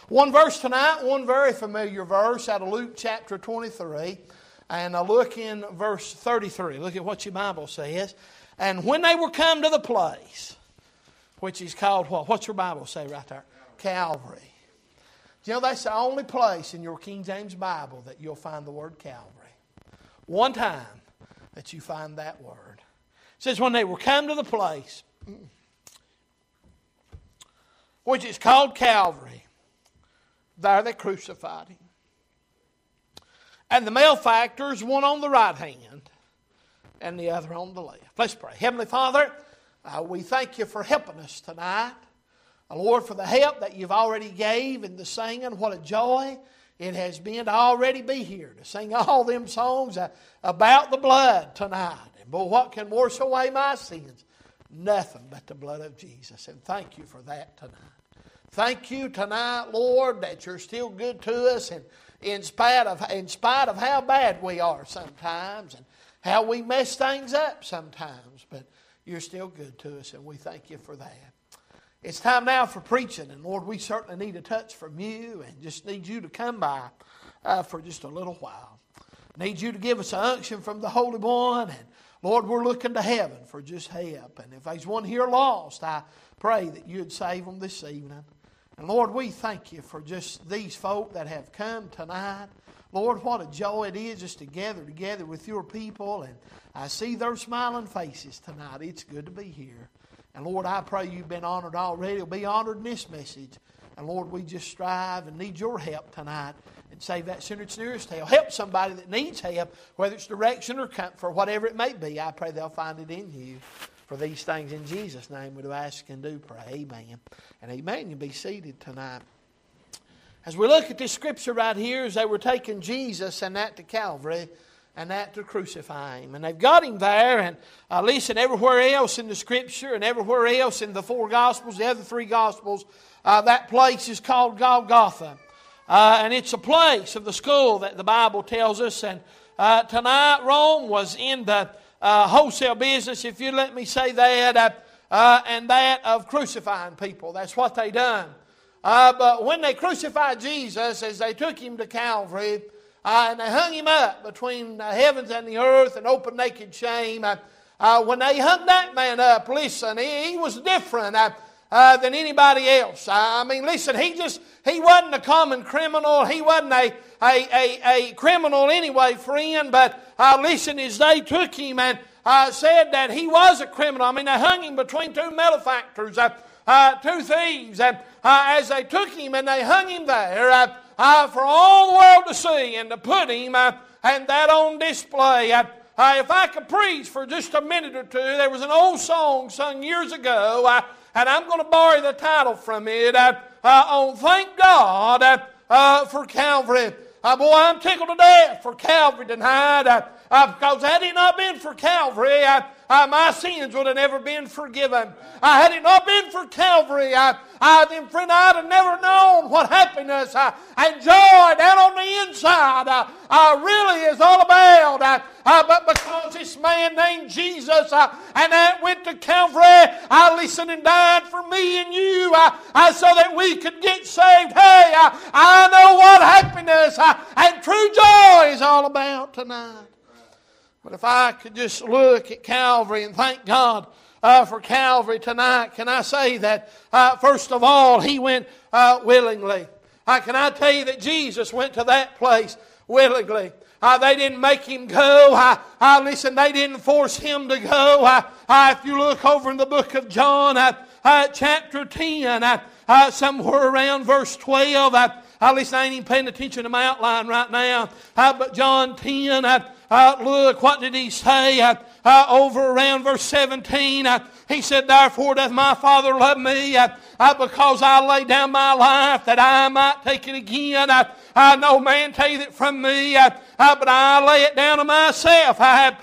One verse tonight, one very familiar verse out of Luke chapter 23. And look in verse 33. Look at what your Bible says. And when they were come to the place, which is called what? What's your Bible say right there? Calvary. You know, that's the only place in your King James Bible that you'll find the word Calvary. One time that you find that word. It says, when they were come to the place, which is called Calvary, there they crucified Him. And the malefactors, one on the right hand and the other on the left. Let's pray. Heavenly Father, we thank You for helping us tonight. Lord, for the help that You've already gave in the singing. What a joy it has been to already be here, to sing all them songs about the blood tonight. And boy, what can wash away my sins? Nothing but the blood of Jesus. And thank You for that tonight. Thank You tonight, Lord, that You're still good to us, and in spite of how bad we are sometimes and how we mess things up sometimes, but You're still good to us, and we thank You for that. It's time now for preaching, and Lord, we certainly need a touch from You, and just need You to come by for just a little while. Need You to give us an unction from the Holy One, and Lord, we're looking to heaven for just help. And if there's one here lost, I pray that You'd save them this evening. And Lord, we thank You for just these folk that have come tonight. Lord, what a joy it is just to gather together with Your people, and I see their smiling faces tonight. It's good to be here. And Lord, I pray You've been honored already. You'll be honored in this message. And Lord, we just strive and need Your help tonight. And save that sinner that's nearest hell. Help somebody that needs help, whether it's direction or comfort, whatever it may be. I pray they'll find it in You. For these things in Jesus' name we do ask and do pray. Amen. And amen. You be seated tonight. As we look at this scripture right here, as they were taking Jesus and that to Calvary, and that to crucify Him. And they've got Him there, and listen, everywhere else in the Scripture and everywhere else in the four Gospels, the other three Gospels, that place is called Golgotha. And it's a place of the skull that the Bible tells us. And tonight Rome was in the wholesale business, if you'd let me say that, and that of crucifying people. That's what they done. But when they crucified Jesus, as they took Him to Calvary, and they hung Him up between the heavens and the earth in open naked shame. When they hung that man up, listen, he was different than anybody else. I mean, listen, he wasn't a common criminal. He wasn't a criminal anyway, friend. But listen, as they took Him and said that he was a criminal. I mean, they hung Him between two malefactors, two thieves. And as they took Him and they hung Him there, for all the world to see and to put Him and that on display. If I could preach for just a minute or two, there was an old song sung years ago, and I'm going to borrow the title from it, on Thank God for Calvary. Boy, I'm tickled to death for Calvary tonight, because had it not been for Calvary, my sins would have never been forgiven. Had it not been for Calvary, then friend, I'd have never known what happiness and joy down on the inside really is all about. But because this man named Jesus and that went to Calvary, listened and died for me and you, so that we could get saved. Hey, I know what happiness and true joy is all about tonight. But if I could just look at Calvary and thank God for Calvary tonight, can I say that, first of all, He went willingly. Can I tell you that Jesus went to that place willingly? They didn't make Him go. Listen, they didn't force Him to go. If you look over in the book of John, chapter 10, somewhere around verse 12, listen, I ain't even paying attention to my outline right now. But John 10, look, what did He say? Over around verse 17, He said, therefore doth my Father love me, because I lay down my life that I might take it again. No man take it from me, but I lay it down of myself. I have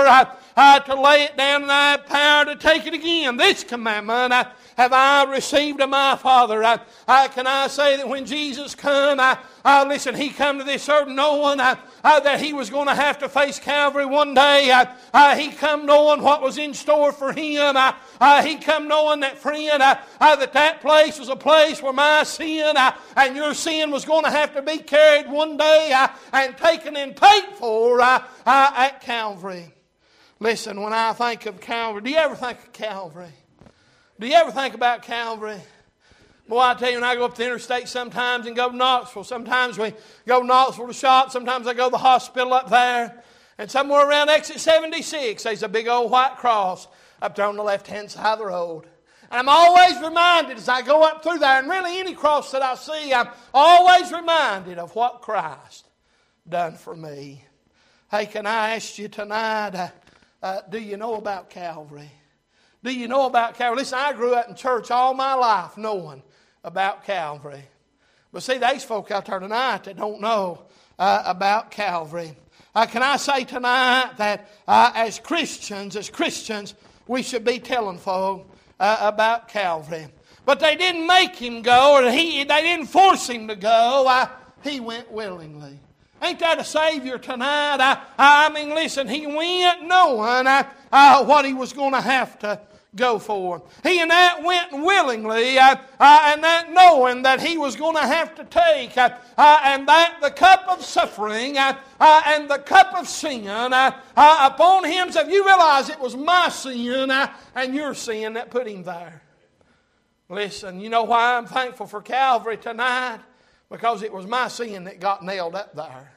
power to lay it down, and I have power to take it again. This commandment have I received of my Father. Can I say that when Jesus come, listen, He come to this earth knowing that He was going to have to face Calvary one day. He He come knowing what was in store for him. He come knowing that, friend, that place was a place where my sin and your sin was going to have to be carried one day and taken and paid for at Calvary. Listen, when I think of Calvary, do you ever think of Calvary? Do you ever think about Calvary? Boy, I tell you, when I go up the interstate sometimes and go to Knoxville, sometimes we go to Knoxville to shop, sometimes I go to the hospital up there, and somewhere around exit 76, there's a big old white cross up there on the left-hand side of the road. And I'm always reminded as I go up through there, and really any cross that I see, I'm always reminded of what Christ done for me. Hey, can I ask you tonight, do you know about Calvary? Do you know about Calvary? Listen, I grew up in church all my life knowing about Calvary. But see, there's folk out there tonight that don't know about Calvary. Can I say tonight that as Christians, we should be telling folk about Calvary. But they didn't make him go, or they didn't force him to go. He went willingly. Ain't that a Savior tonight? I mean, listen, he went knowing what he was going to have to go for. He and that went willingly, and that knowing that he was going to have to take, and that the cup of suffering and the cup of sin upon him. So if you realize it was my sin and your sin that put him there. Listen, you know why I'm thankful for Calvary tonight? Because it was my sin that got nailed up there.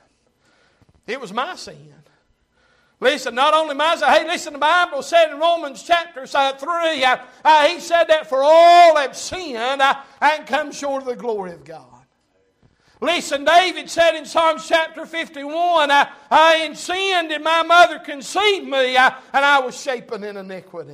It was my sin. Listen, not only my sin. Hey, listen, the Bible said in Romans chapter 3, he said that for all have sinned and come short of the glory of God. Listen, David said in Psalms chapter 51, in sin did my mother conceive me, and I was shapen in iniquity.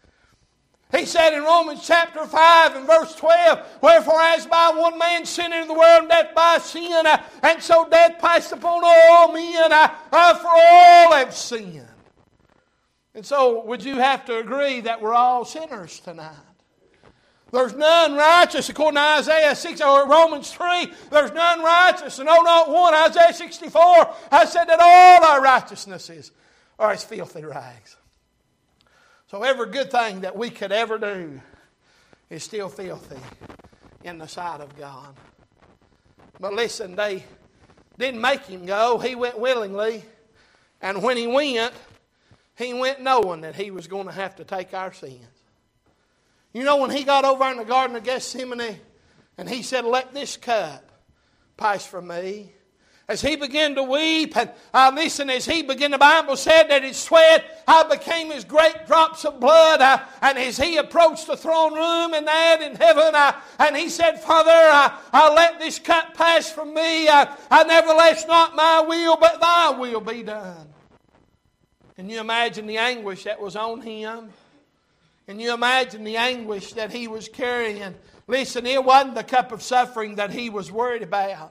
He said in Romans chapter 5 and verse 12, wherefore as by one man sin into the world, and death by sin, and so death passed upon all men, for all have sinned. And so would you have to agree that we're all sinners tonight? There's none righteous, according to Isaiah 6 or Romans 3. There's none righteous, and no, not one. Isaiah 64, I said that all our righteousnesses are as filthy rags. So every good thing that we could ever do is still filthy in the sight of God. But listen, they didn't make him go. He went willingly. And when he went knowing that he was going to have to take our sins. You know, when he got over in the Garden of Gethsemane and he said, let this cup pass from me. As he began to weep, and listen, as he began, the Bible said that his sweat became as great drops of blood. And as he approached the throne room and that in heaven, and he said, Father, let this cup pass from me. Nevertheless, not my will, but thy will be done. Can you imagine the anguish that was on him? Can you imagine the anguish that he was carrying? Listen, it wasn't the cup of suffering that he was worried about.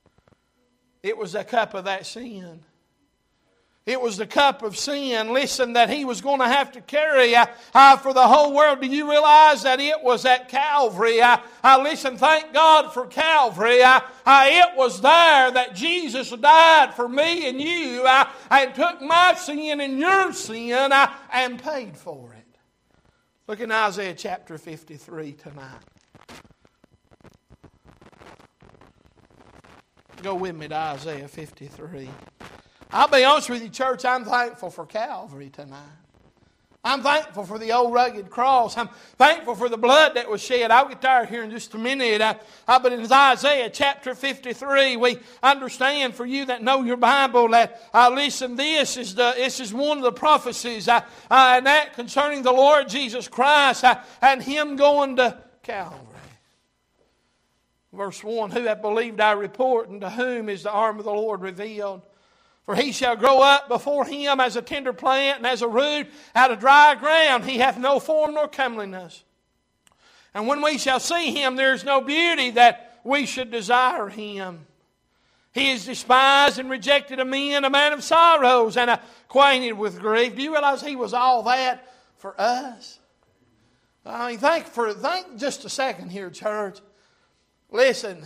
It was the cup of that sin. It was the cup of sin, listen, that he was going to have to carry for the whole world. Do you realize that it was at Calvary? Listen, thank God for Calvary. It was there that Jesus died for me and you and took my sin and your sin and paid for it. Look in Isaiah chapter 53 tonight. Go with me to Isaiah 53. I'll be honest with you, church, I'm thankful for Calvary tonight. I'm thankful for the old rugged cross. I'm thankful for the blood that was shed. I'll get there here in just a minute. But in Isaiah chapter 53, we understand for you that know your Bible that, listen, this is one of the prophecies and that concerning the Lord Jesus Christ and Him going to Calvary. Verse 1, who hath believed our report, and to whom is the arm of the Lord revealed? For he shall grow up before him as a tender plant, and as a root out of dry ground. He hath no form nor comeliness. And when we shall see him, there is no beauty that we should desire him. He is despised and rejected of men, a man of sorrows, and acquainted with grief. Do you realize he was all that for us? I mean, think just a second here, church. Listen,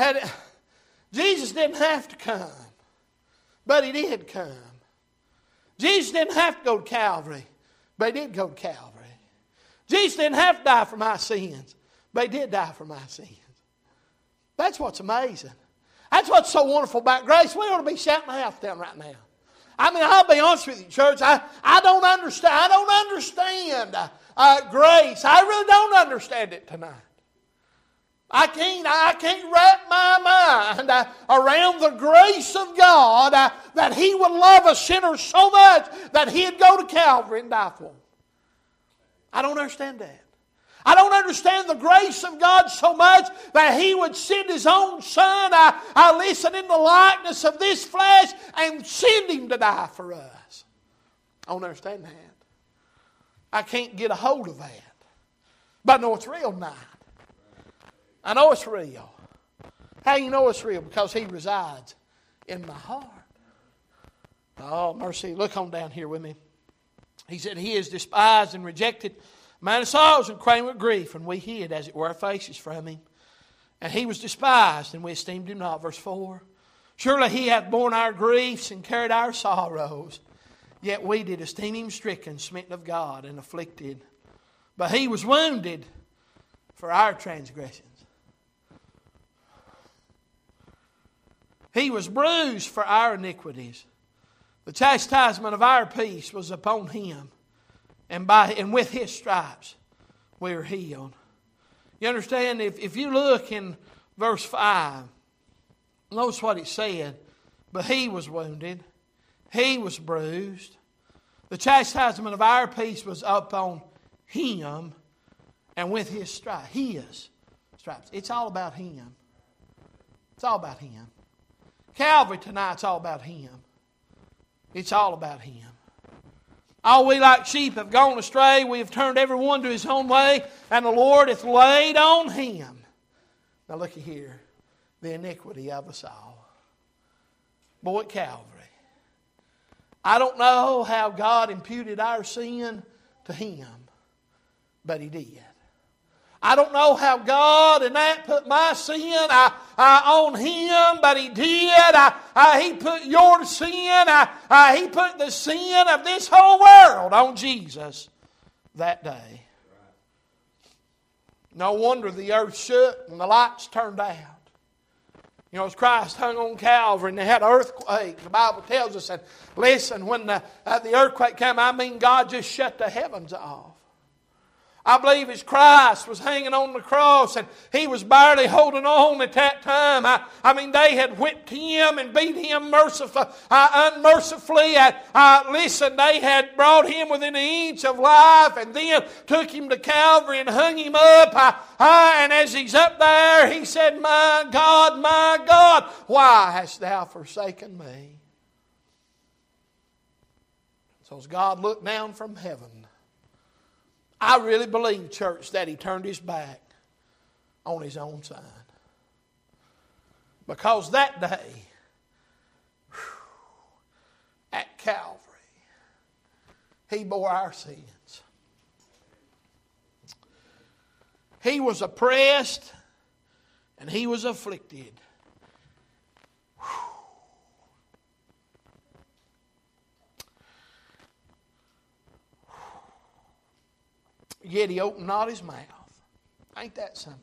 Jesus didn't have to come, but He did come. Jesus didn't have to go to Calvary, but He did go to Calvary. Jesus didn't have to die for my sins, but He did die for my sins. That's what's amazing. That's what's so wonderful about grace. We ought to be shouting the house down right now. I mean, I'll be honest with you, church. I don't understand. I don't understand grace. I really don't understand it tonight. I can't wrap my mind around the grace of God that He would love a sinner so much that He'd go to Calvary and die for him. I don't understand that. I don't understand the grace of God so much that He would send His own Son, listen, in the likeness of this flesh and send Him to die for us. I don't understand that. I can't get a hold of that. But I know it's real tonight. I know it's real. How do you know it's real? Because He resides in my heart. Oh, mercy. Look on down here with me. He said, He is despised and rejected, a man of sorrows and acquainted with grief, and we hid, as it were, our faces from Him. And He was despised, and we esteemed Him not. Verse 4. Surely He hath borne our griefs and carried our sorrows. Yet we did esteem Him stricken, smitten of God, and afflicted. But He was wounded for our transgressions. He was bruised for our iniquities. The chastisement of our peace was upon Him, and with His stripes we are healed. You understand, if you look in verse 5, notice what it said. But He was wounded, He was bruised. The chastisement of our peace was upon Him, and with His stripes. His stripes. It's all about Him. It's all about Him. Calvary tonight's all about Him. It's all about Him. All we like sheep have gone astray. We have turned every one to his own way. And the Lord hath laid on Him. Now look here. The iniquity of us all. Boy, at Calvary. I don't know how God imputed our sin to Him. But He did. I don't know how God in that put my sin on Him, but He did. He put your sin, He put the sin of this whole world on Jesus that day. No wonder the earth shook and the lights turned out. You know, as Christ hung on Calvary and they had an earthquake, the Bible tells us, and listen, when the earthquake came, I mean God just shut the heavens off. I believe as Christ was hanging on the cross and He was barely holding on at that time. I mean, they had whipped Him and beat Him unmercifully. Listen, they had brought Him within an inch of life and then took Him to Calvary and hung Him up. And as He's up there, He said, my God, why hast Thou forsaken me? So as God looked down from heaven, I really believe, church, that He turned His back on His own Son. Because that day, at Calvary, He bore our sins. He was oppressed and He was afflicted. Yet He opened not His mouth. Ain't that something?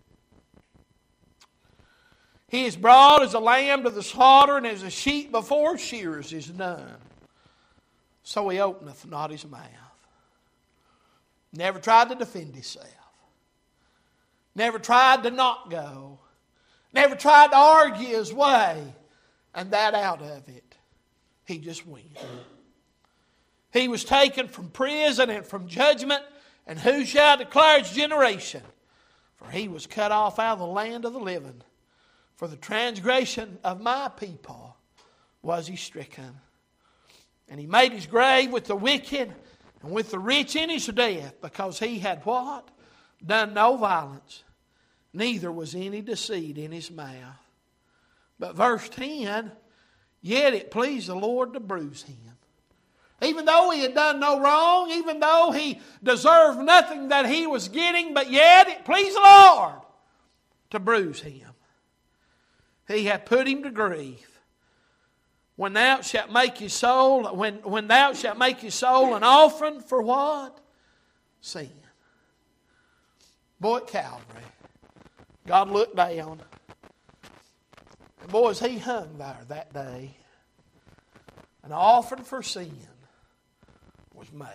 He is brought as a lamb to the slaughter, and as a sheep before shearers is dumb. So He openeth not His mouth. Never tried to defend Himself. Never tried to not go. Never tried to argue His way. And that out of it, He just went. He was taken from prison and from judgment. And who shall declare His generation? For He was cut off out of the land of the living. For the transgression of my people was He stricken. And He made His grave with the wicked and with the rich in His death, because He had what? Done no violence, neither was any deceit in His mouth. But verse 10, yet it pleased the Lord to bruise Him. Even though He had done no wrong, even though He deserved nothing that He was getting, but yet it pleased the Lord to bruise Him. He had put Him to grief. when thou shalt make your soul, when thou shalt make your soul an offering for what? Sin. Boy, at Calvary, God looked down. And boys, He hung there that day. An offering for sin was made.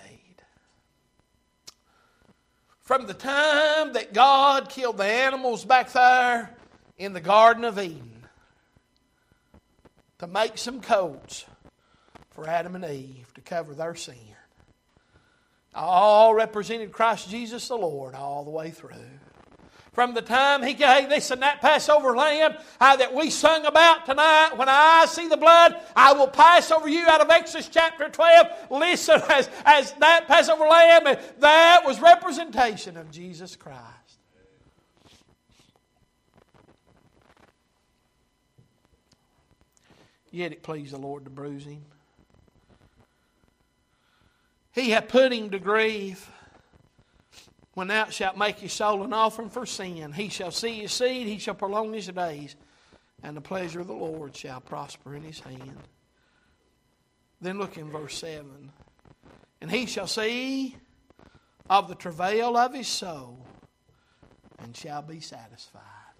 From the time that God killed the animals back there in the Garden of Eden to make some coats for Adam and Eve to cover their sin, all represented Christ Jesus the Lord all the way through. From the time He gave, listen, that Passover lamb that we sung about tonight, when I see the blood, I will pass over you, out of Exodus chapter 12. Listen, as that Passover lamb, that was representation of Jesus Christ. Yet it pleased the Lord to bruise Him. He hath put Him to grief. When thou shalt make his soul an offering for sin, he shall see his seed, he shall prolong his days, and the pleasure of the Lord shall prosper in his hand. Then look in verse 7. And he shall see of the travail of his soul, and shall be satisfied.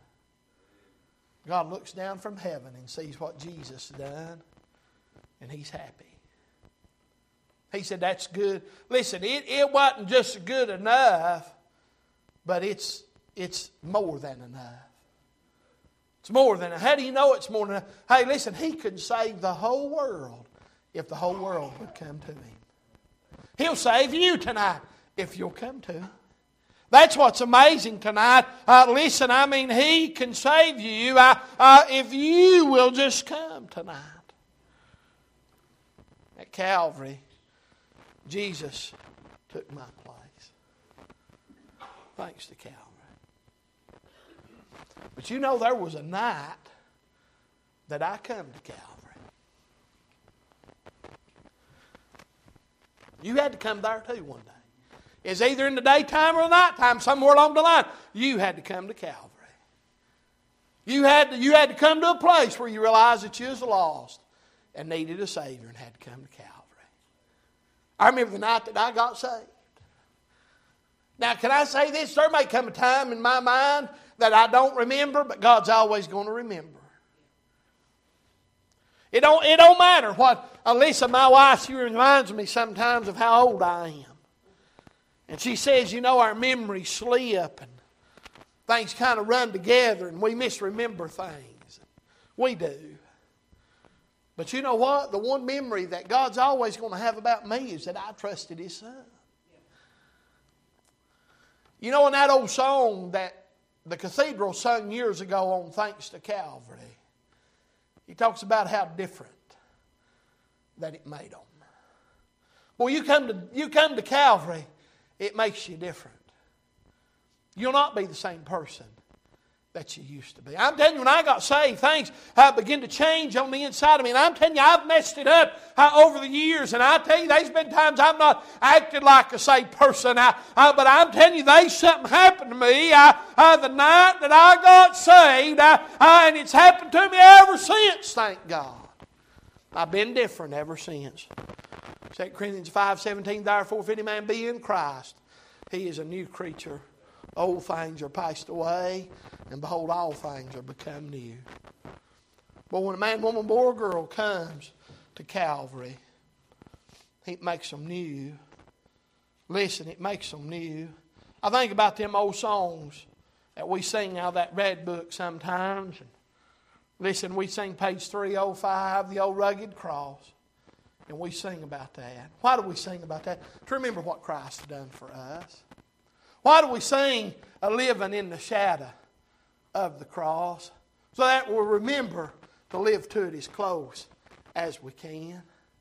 God looks down from heaven and sees what Jesus has done, and He's happy. He said, that's good. Listen, it wasn't just good enough, but it's more than enough. It's more than enough. How do you know it's more than enough? Hey, listen, He could save the whole world if the whole world would come to Him. He'll save you tonight if you'll come to Him. That's what's amazing tonight. Listen, I mean, He can save you if you will just come tonight. At Calvary, Jesus took my place. Thanks to Calvary. But you know, there was a night that I come to Calvary. You had to come there too one day. It's either in the daytime or the nighttime, somewhere along the line. You had to come to Calvary. You had to come to a place where you realized that you was lost and needed a Savior and had to come to Calvary. I remember the night that I got saved. Now, can I say this? There may come a time in my mind that I don't remember, but God's always going to remember. It don't matter what. Lisa, my wife, she reminds me sometimes of how old I am. And she says, you know, our memories slip and things kind of run together and we misremember things. We do. But you know what? The one memory that God's always going to have about me is that I trusted His Son. You know, in that old song that the cathedral sung years ago on Thanks to Calvary, he talks about how different that it made them. Well, you come to Calvary, it makes you different. You'll not be the same person that you used to be. I'm telling you, when I got saved, things began to change on the inside of me. And I'm telling you, I've messed it up over the years. And I tell you, there's been times I've not acted like a saved person. But I'm telling you, there's something happened to me the night that I got saved. And it's happened to me ever since, thank God. I've been different ever since. 2 Corinthians 5:17, therefore if any man be in Christ, he is a new creature. Old things are passed away, and behold, all things are become new. But when a man, woman, boy, or girl comes to Calvary, it makes them new. Listen, it makes them new. I think about them old songs that we sing out of that red book sometimes. Listen, we sing page 305, the old rugged cross. And we sing about that. Why do we sing about that? To remember what Christ has done for us. Why do we sing a living in the shadow of the cross? So that we'll remember to live to it as close as we can.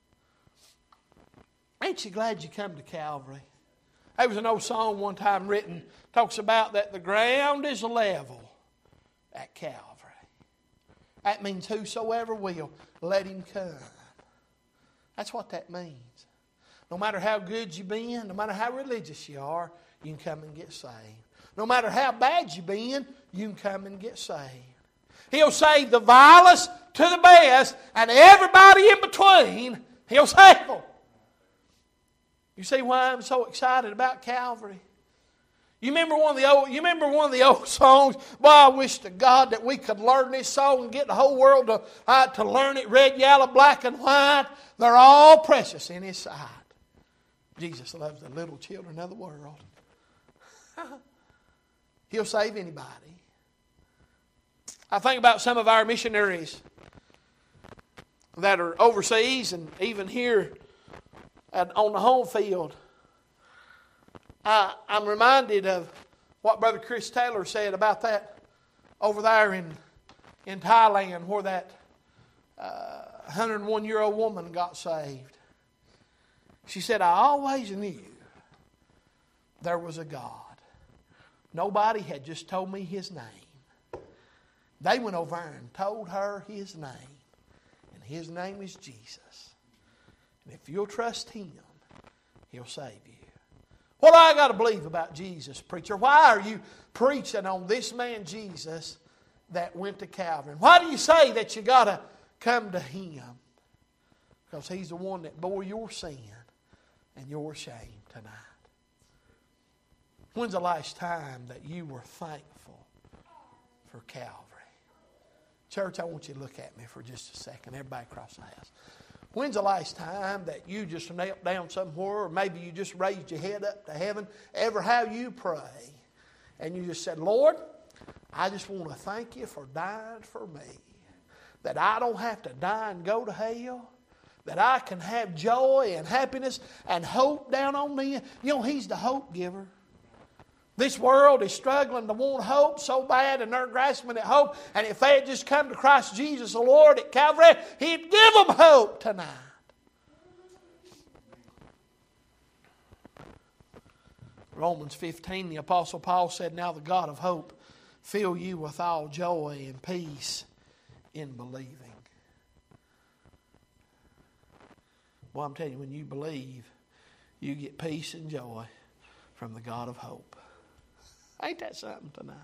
Ain't you glad you come to Calvary? There was an old song one time written, talks about that the ground is level at Calvary. That means whosoever will, let him come. That's what that means. No matter how good you've been, no matter how religious you are, you can come and get saved. No matter how bad you've been, you can come and get saved. He'll save the vilest to the best, and everybody in between, He'll save them. You see why I'm so excited about Calvary? You remember one of the old songs? Boy, I wish to God that we could learn this song and get the whole world to learn it. Red, yellow, black, and white. They're all precious in His sight. Jesus loves the little children of the world. He'll save anybody. I think about some of our missionaries that are overseas and even here on the home field. I'm reminded of what Brother Chris Taylor said about that over there in Thailand, where that 101-year-old woman got saved. She said, I always knew there was a God. Nobody had just told me His name. They went over and told her His name. And His name is Jesus. And if you'll trust Him, He'll save you. What do I got to believe about Jesus, preacher? Why are you preaching on this man Jesus that went to Calvary? Why do you say that you got to come to Him? Because He's the one that bore your sin and your shame tonight. When's the last time that you were thankful for Calvary? Church, I want you to look at me for just a second. Everybody across the house. When's the last time that you just knelt down somewhere, or maybe you just raised your head up to heaven, ever how you pray, and you just said, Lord, I just want to thank You for dying for me, that I don't have to die and go to hell, that I can have joy and happiness and hope down on me. You know, He's the hope giver. This world is struggling to want hope so bad, and they're grasping at hope. And if they had just come to Christ Jesus the Lord at Calvary, He'd give them hope tonight. Romans 15, the Apostle Paul said, now the God of hope fill you with all joy and peace in believing. Well, I'm telling you, when you believe, you get peace and joy from the God of hope. Ain't that something tonight?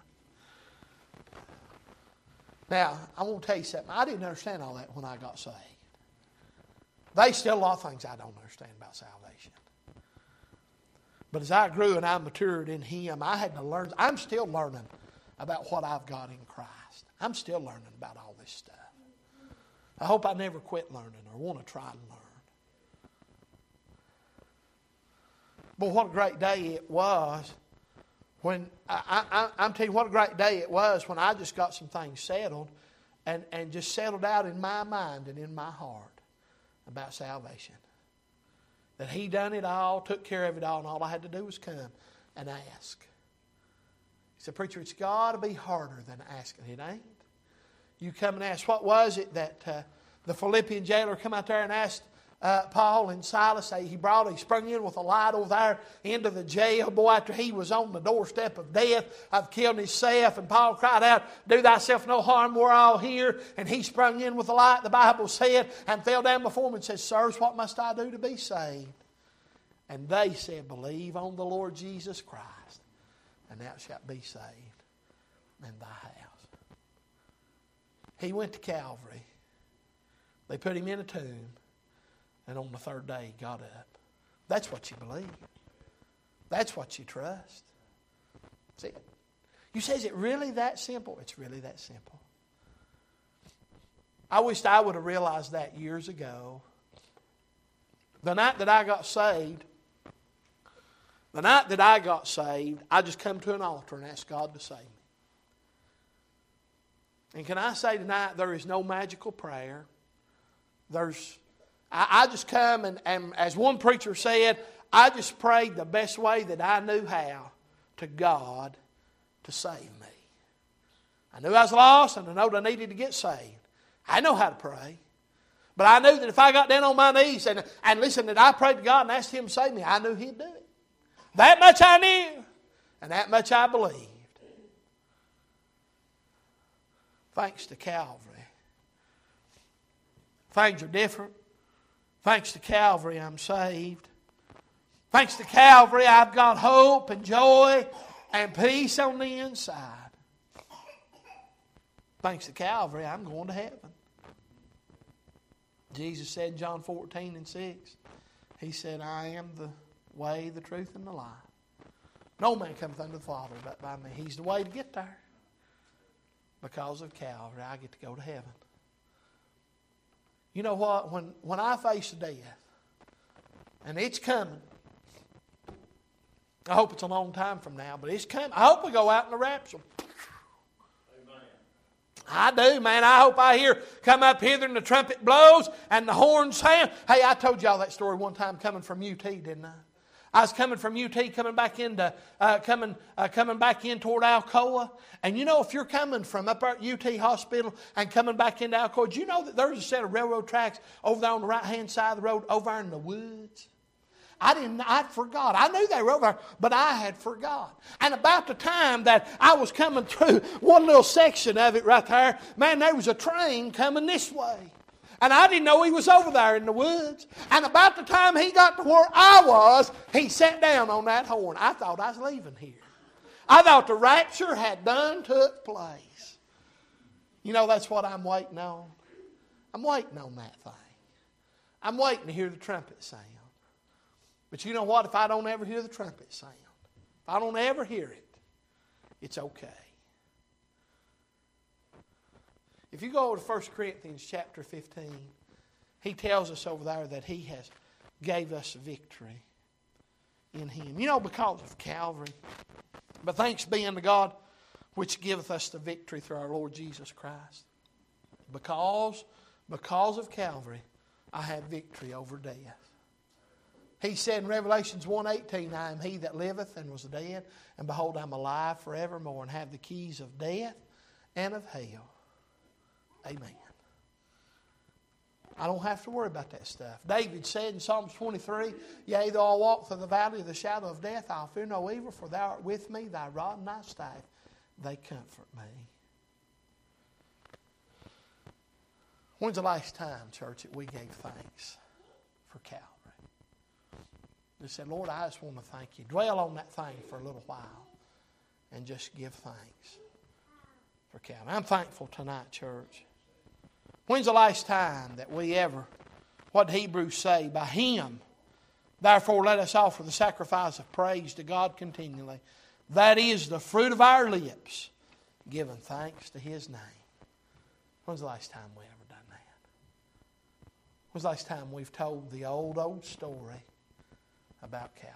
Now, I want to tell you something. I didn't understand all that when I got saved. There's still a lot of things I don't understand about salvation. But as I grew and I matured in Him, I had to learn. I'm still learning about what I've got in Christ. I'm still learning about all this stuff. I hope I never quit learning or want to try to learn. But what a great day it was when, I'm telling you what a great day it was when I just got some things settled and just settled out in my mind and in my heart about salvation. That He done it all, took care of it all, and all I had to do was come and ask. He said, preacher, it's got to be harder than asking. It ain't. You come and ask. What was it that the Philippian jailer come out there and asked Paul and Silas? He sprung in with a light over there into the jail. Boy, after he was on the doorstep of death, I've killed himself. And Paul cried out, do thyself no harm, we're all here. And he sprung in with a light, the Bible said, and fell down before him and said, sirs, what must I do to be saved? And they said, believe on the Lord Jesus Christ, and thou shalt be saved in thy house. He went to Calvary. They put Him in a tomb. And on the third day, He got up. That's what you believe. That's what you trust. See it? You say, is it really that simple? It's really that simple. I wished I would have realized that years ago. The night that I got saved, I just come to an altar and asked God to save me. And can I say tonight, there is no magical prayer. I just come and as one preacher said, I just prayed the best way that I knew how to God to save me. I knew I was lost and I knew I needed to get saved. I know how to pray. But I knew that if I got down on my knees and listened, that I prayed to God and asked Him to save me, I knew He'd do it. That much I knew, and that much I believed. Thanks to Calvary. Things are different. Thanks to Calvary, I'm saved. Thanks to Calvary, I've got hope and joy and peace on the inside. Thanks to Calvary, I'm going to heaven. Jesus said in John 14:6, He said, I am the way, the truth, and the life. No man cometh unto the Father but by me. He's the way to get there. Because of Calvary, I get to go to heaven. You know what? When I face death, and it's coming, I hope it's a long time from now, but it's coming. I hope we go out in the rapture. I do, man. I hope I hear come up hither and the trumpet blows and the horns sound. Hey, I told y'all that story one time coming from UT, didn't I? I was coming from UT, coming back in toward Alcoa. And you know, if you're coming from up at UT Hospital and coming back into Alcoa, do you know that there's a set of railroad tracks over there on the right-hand side of the road, over in the woods? I'd forgot. I knew they were over there, but I had forgot. And about the time that I was coming through one little section of it right there, man, there was a train coming this way. And I didn't know he was over there in the woods. And about the time he got to where I was, he sat down on that horn. I thought I was leaving here. I thought the rapture had done took place. You know, that's what I'm waiting on. I'm waiting on that thing. I'm waiting to hear the trumpet sound. But you know what? If I don't ever hear the trumpet sound, if I don't ever hear it, it's okay. If you go over to 1 Corinthians chapter 15, he tells us over there that he has gave us victory in him. You know, because of Calvary. But thanks be unto God, which giveth us the victory through our Lord Jesus Christ. Because of Calvary, I have victory over death. He said in Revelations 1:18, I am he that liveth and was dead, and behold, I am alive forevermore, and have the keys of death and of hell. Amen. I don't have to worry about that stuff. David said in Psalms 23, Yea, though I walk through the valley of the shadow of death, I'll fear no evil, for thou art with me, thy rod and thy staff, they comfort me. When's the last time, church, that we gave thanks for Calvary? They said, Lord, I just want to thank you. Dwell on that thing for a little while and just give thanks for Calvary. I'm thankful tonight, church. When's the last time that we ever, what did Hebrews say? By Him, therefore let us offer the sacrifice of praise to God continually. That is the fruit of our lips, giving thanks to His name. When's the last time we ever done that? When's the last time we've told the old story about Calvary?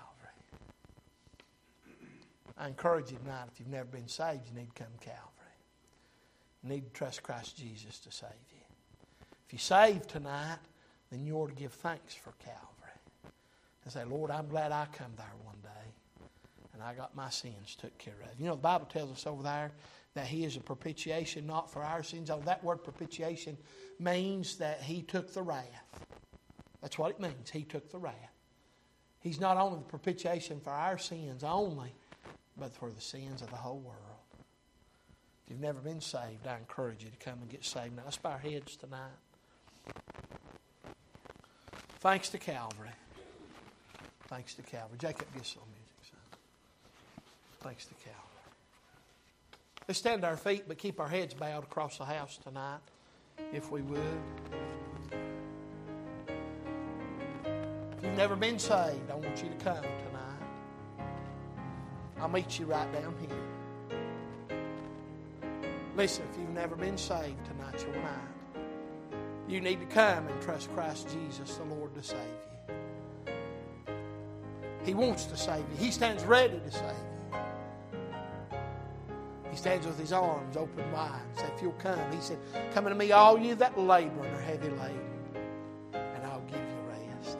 I encourage you tonight, if you've never been saved, you need to come to Calvary. You need to trust Christ Jesus to save you. If you're saved tonight, then you ought to give thanks for Calvary. And say, Lord, I'm glad I come there one day. And I got my sins took care of. You know, the Bible tells us over there that He is a propitiation not for our sins. Oh, that word propitiation means that He took the wrath. That's what it means. He took the wrath. He's not only the propitiation for our sins only, but for the sins of the whole world. If you've never been saved, I encourage you to come and get saved. Now, let's bow our heads tonight. Thanks to Calvary. Thanks to Calvary. Jacob, get some music, son. Thanks to Calvary. Let's stand to our feet, but keep our heads bowed across the house tonight, if we would. If you've never been saved, I want you to come tonight. I'll meet you right down here. Listen, if you've never been saved, tonight's your night. You need to come and trust Christ Jesus, the Lord, to save you. He wants to save you. He stands ready to save you. He stands with His arms open wide and said, if you'll come, He said, come unto me, all you that labor and are heavy laden, and I'll give you rest.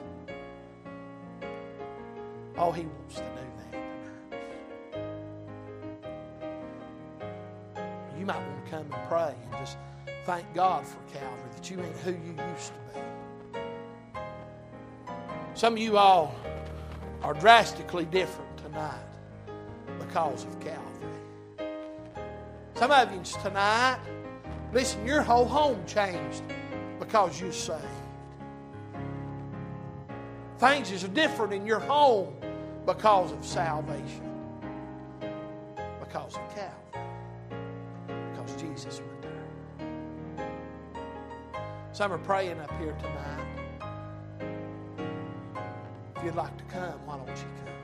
Oh, He wants to do that tonight. You might want to come and pray and just thank God for Calvary, that you ain't who you used to be. Some of you all are drastically different tonight because of Calvary. Some of you tonight, listen, your whole home changed because you're saved. Things is different in your home because of salvation. Because of Calvary. Because Jesus went there. Some are praying up here tonight. If you'd like to come, why don't you come?